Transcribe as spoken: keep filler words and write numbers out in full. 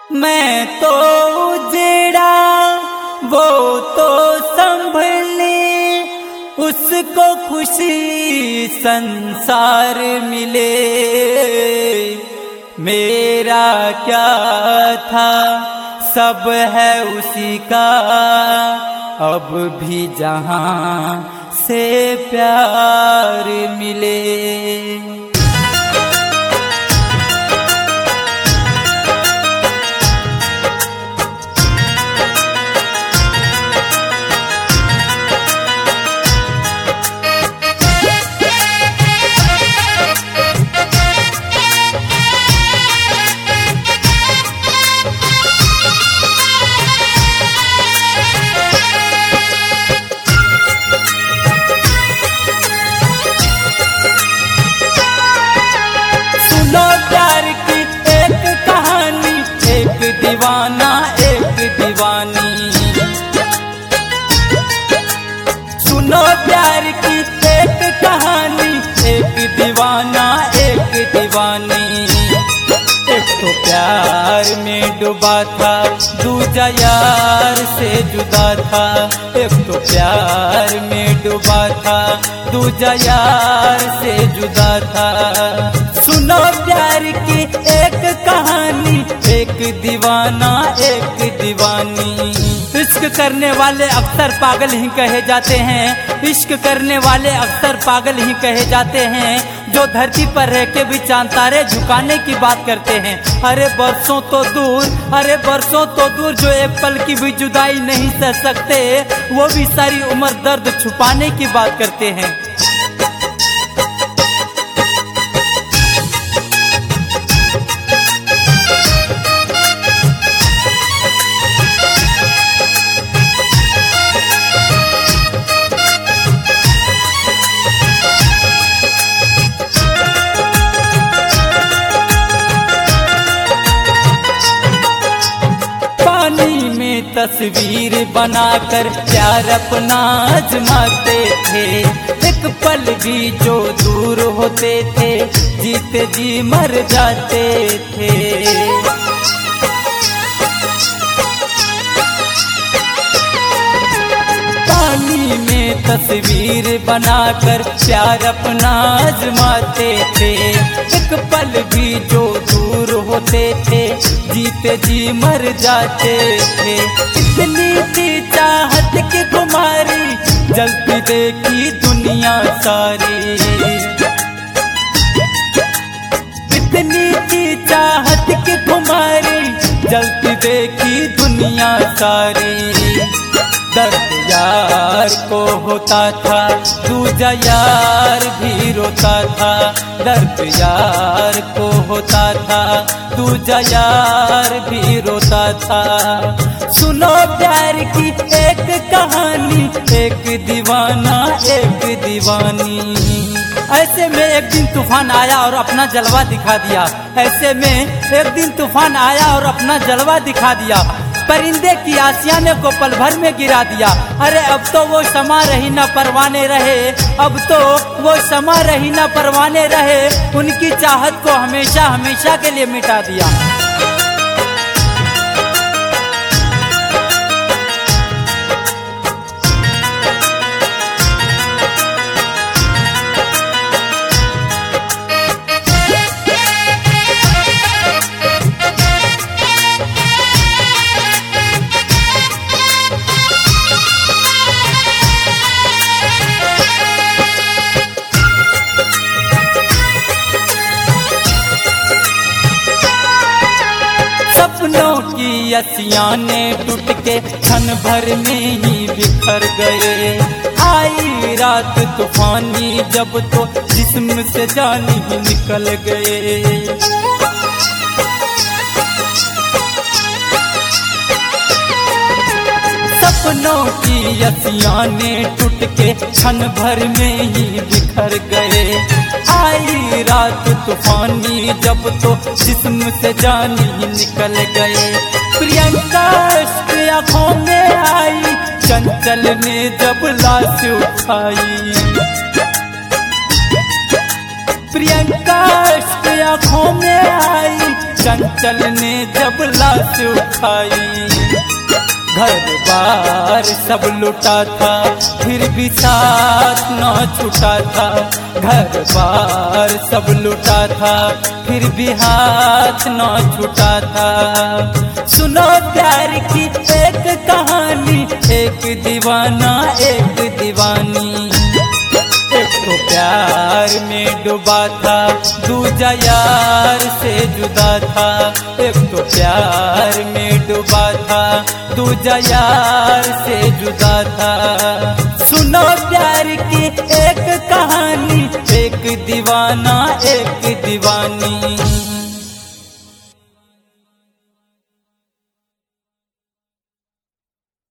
मैं तो उजड़ा वो तो संभले, उसको खुशी संसार मिले। मेरा क्या था सब है उसी का, अब भी जहां से प्यार मिले। प्यार की एक कहानी, एक दीवाना एक दीवानी। सुनो प्यार की एक कहानी, एक दीवाना एक दीवानी। एक तो प्यार में डूबा था, दूजा यार से जुदा था। एक तो प्यार में डूबा था, दूजा यार से जुदा था। सुनो प्यार की एक कहानी, एक दीवाना एक दीवानी। इश्क करने वाले अक्सर पागल ही कहे जाते हैं, इश्क करने वाले अक्सर पागल ही कहे जाते हैं। जो धरती पर रह के भी चांद तारे झुकाने की बात करते हैं। अरे बरसों तो दूर, अरे बरसों तो दूर जो एक पल की भी जुदाई नहीं सह सकते, वो भी सारी उम्र दर्द छुपाने की बात करते हैं। तस्वीर बनाकर प्यार अपना आजमाते थे। एक पल भी जो दूर होते थे, जीते जी मर जाते थे। पानी में तस्वीर बनाकर प्यार अपना आजमाते थे। एक पल भी जो दूर होते थे, जीते जी मर जाते थे। इतनी थी चाहत की खुमारी, जलती देखी दुनिया सारी। इतनी थी चाहत की खुमारी, जलती देखी दुनिया सारी। दर्द यार को होता था, दूजा यार भी रोता था। दर्द यार को होता था, दूजा यार भी रोता था। सुनो प्यार की एक कहानी, एक दीवाना एक दीवानी। ऐसे में एक दिन तूफान आया और अपना जलवा दिखा दिया। ऐसे में एक दिन तूफान आया और अपना जलवा दिखा दिया। परिंदे की आशियाने को पल भर में गिरा दिया। अरे अब तो वो समा रही न परवाने रहे, अब तो वो समा रही न परवाने रहे। उनकी चाहत को हमेशा हमेशा के लिए मिटा दिया। सपनों की असियाने टूट के क्षण भर में ही बिखर गए। आई रात तूफानी जब तो जिस्म से जान ही निकल गए। सपनों की असियाने टूट के क्षण भर में ही बिखर गए। आई रात तूफानी जब तो जिस्म से जान ही निकल गए। प्रियंका की आँखों में आई, चंचल ने जब लाश उठाई। प्रियंका की आँखों में आई, चंचल ने जब लाश उठाई, घर बार सब लुटा था फिर भी साथ न छूटा था। घर बार सब लुटा था फिर भी हाथ न छूटा था। सुनो प्यार की एक कहानी, एक दीवाना एक दीवानी। एक तो प्यार में डूबा था, दूजा यार से जुदा था। एक तो प्यार में डूबा था, दूजा यार से जुदा था। सुनो प्यार की एक कहानी, एक दीवाना एक दीवानी।